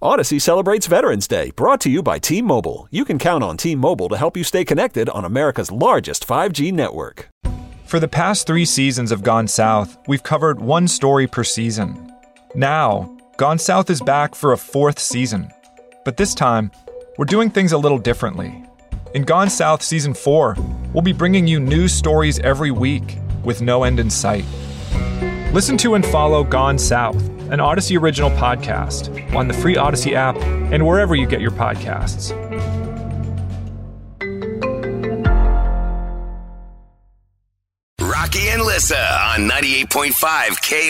Odyssey celebrates Veterans Day, brought to you by T-Mobile. You can count on T-Mobile to help you stay connected on America's largest 5G network. For the past 3 seasons of Gone South, we've covered one story per season. Now, Gone South is back for a 4th season. But this time, we're doing things a little differently. In Gone South Season 4, we'll be bringing you new stories every week with no end in sight. Listen to and follow Gone South, an Odyssey original podcast, on the free Odyssey app and wherever you get your podcasts. Rocky and Lissa on 98.5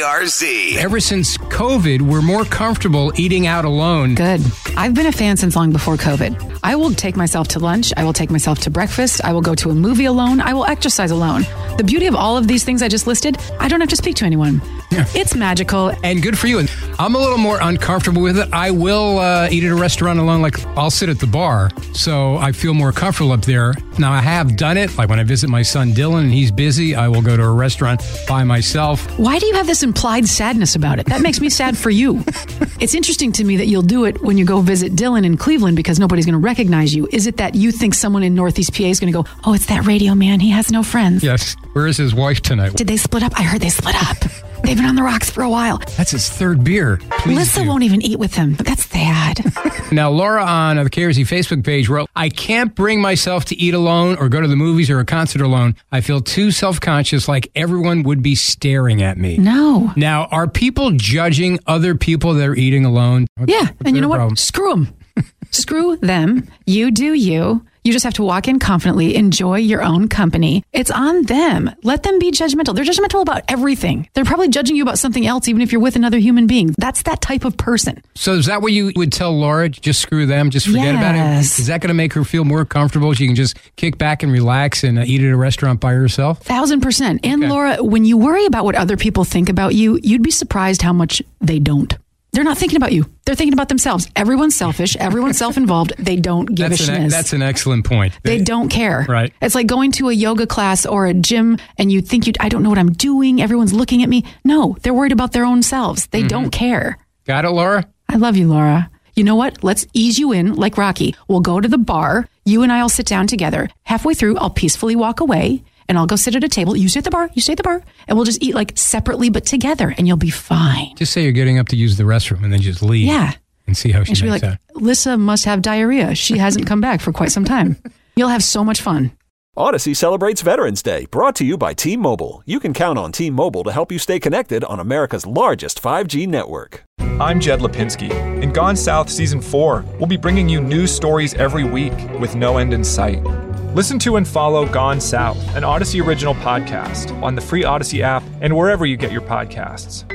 KRZ. Ever since COVID, we're more comfortable eating out alone. Good. I've been a fan since long before COVID. I will take myself to lunch. I will take myself to breakfast. I will go to a movie alone. I will exercise alone. The beauty of all of these things I just listed, I don't have to speak to anyone. Yeah. It's magical. And good for you. I'm a little more uncomfortable with it. I will eat at a restaurant alone. Like, I'll sit at the bar, so I feel more comfortable up there. Now, I have done it. Like when I visit my son Dylan and he's busy, I will go to a restaurant by myself. Why do you have this implied sadness about it? That makes me sad for you. It's interesting to me that you'll do it when you go visit Dylan in Cleveland because nobody's going to recognize you. Is it that you think someone in Northeast PA is going to go, oh, it's that radio man. He has no friends. Yes. Where is his wife tonight? Did they split up? I heard they split up. They've been on the rocks for a while. That's his 3rd beer. Lissa won't even eat with him. That's sad. Now, Laura on the KRZ Facebook page wrote, I can't bring myself to eat alone or go to the movies or a concert alone. I feel too self-conscious, like everyone would be staring at me. No. Now, are people judging other people that are eating alone? Yeah. And you know what? Screw them. Screw them. You do you. You just have to walk in confidently, enjoy your own company. It's on them. Let them be judgmental. They're judgmental about everything. They're probably judging you about something else, even if you're with another human being. That's that type of person. So is that what you would tell Laura? Just screw them? Just forget about it? Is that going to make her feel more comfortable? She can just kick back and relax and eat at a restaurant by herself? 1,000%. And okay. Laura, when you worry about what other people think about you, you'd be surprised how much they don't. They're not thinking about you. They're thinking about themselves. Everyone's selfish. Everyone's self-involved. They don't give a shiz. That's an excellent point. They don't care. Right. It's like going to a yoga class or a gym and you think, I don't know what I'm doing. Everyone's looking at me. No, they're worried about their own selves. They don't care. Got it, Laura? I love you, Laura. You know what? Let's ease you in like Rocky. We'll go to the bar. You and I will sit down together. Halfway through, I'll peacefully walk away. And I'll go sit at a table. You stay at the bar. You stay at the bar. And we'll just eat like separately, but together. And you'll be fine. Just say you're getting up to use the restroom and then just leave. Yeah. And see how she makes out. Like, Lissa must have diarrhea. She hasn't come back for quite some time. You'll have so much fun. Odyssey celebrates Veterans Day, brought to you by T-Mobile. You can count on T-Mobile to help you stay connected on America's largest 5G network. I'm Jed Lipinski. In Gone South Season 4, we'll be bringing you new stories every week with no end in sight. Listen to and follow Gone South, an Odyssey original podcast, on the free Odyssey app and wherever you get your podcasts.